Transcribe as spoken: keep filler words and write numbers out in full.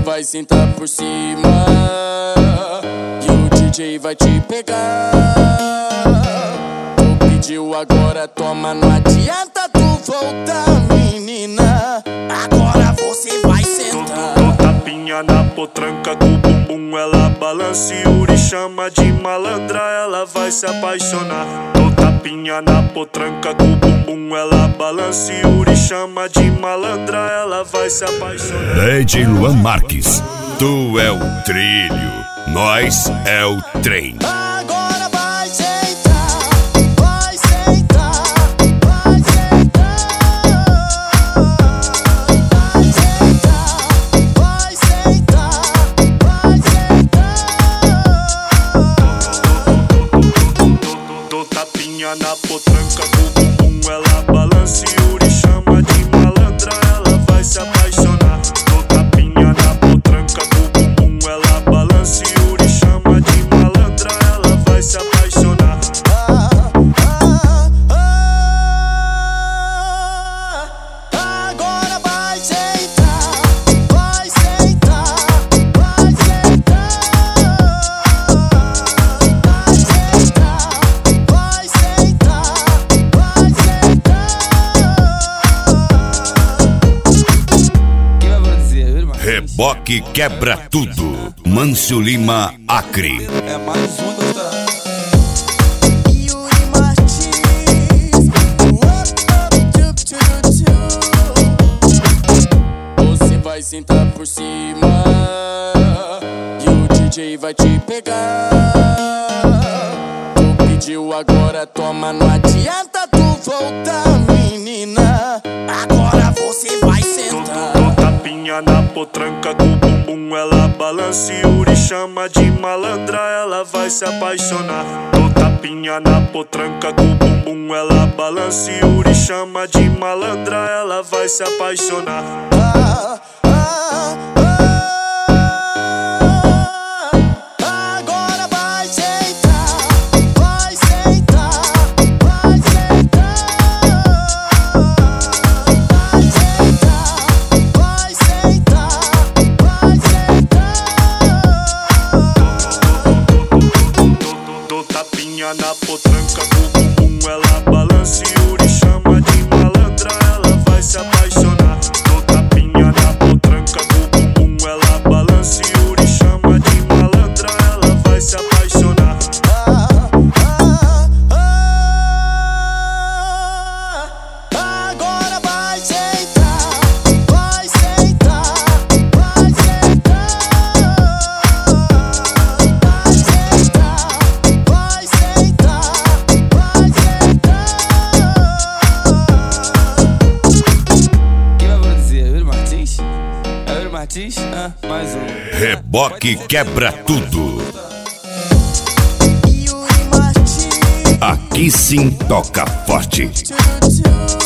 vai sentar por cima e o D J vai te pegar. Tu pediu, agora toma, não adianta tu voltar, menina. Agora você vai sentar. Dou tapinha na potranca com o bumbum, ela balança e Yuri chama de malandra, ela vai se apaixonar. Dou tapinha na potranca com o bumbum, ela balança e Yuri chama de malandra, ela vai se apaixonar. D J Luan Marques, tu é o trilho, nós é o trem. Agora vai sentar, vai sentar, vai sentar, vai sentar, vai sentar, vai sentar. Dou tapinha na potranca com o bumbum, ela balança e Yuri chama de malandra, ela vai se apaixonar. Dou tapinha na potranca com o bumbum, ela balança e Yuri chama de malandra, ela vai se apaixonar. Agora vai sentar, vai sentar, vai sentar, vai sentar, vai sentar, vai sentar. Quem vai produzir, viu, irmão? Reboque quebra tudo, Mâncio Lima, Acre. É mais um da Yuri Martins, up, up, tchup, tchup, tchup. Você vai sentar por cima e o D J vai te pegar. Tu pediu, agora toma, não adianta tu voltar, menina. Agora você vai sentar. Dou tapinha na potranca com o bumbum, ela balança e Yuri chama de malandra, ela vai se apaixonar. Dou tapinha na potranca com o bumbum, ela balança e Yuri chama de malandra, ela vai se apaixonar. Ah, ah, ah. Agora vai sentar, vai sentar, vai sentar, vai sentar, vai sentar, vai sentar. Dou tapinha na potranca com o bumbum, ela balança e Yuri chama de malandra, ela vai se apaixonar. Dou tapinha na potranca com o bumbum, ela balança e Yuri chama de malandra, ela vai se apaixonar. Agora vai sentar, vai sentar, vai sentar, vai sentar, vai sentar, vai sentar. Quem vai produzir? É o Yuri Martins? É o Yuri Martins? Ah, mais um. Reboque quebra tudo, Yuri Martins, aqui sim toca forte. tchu, tchu.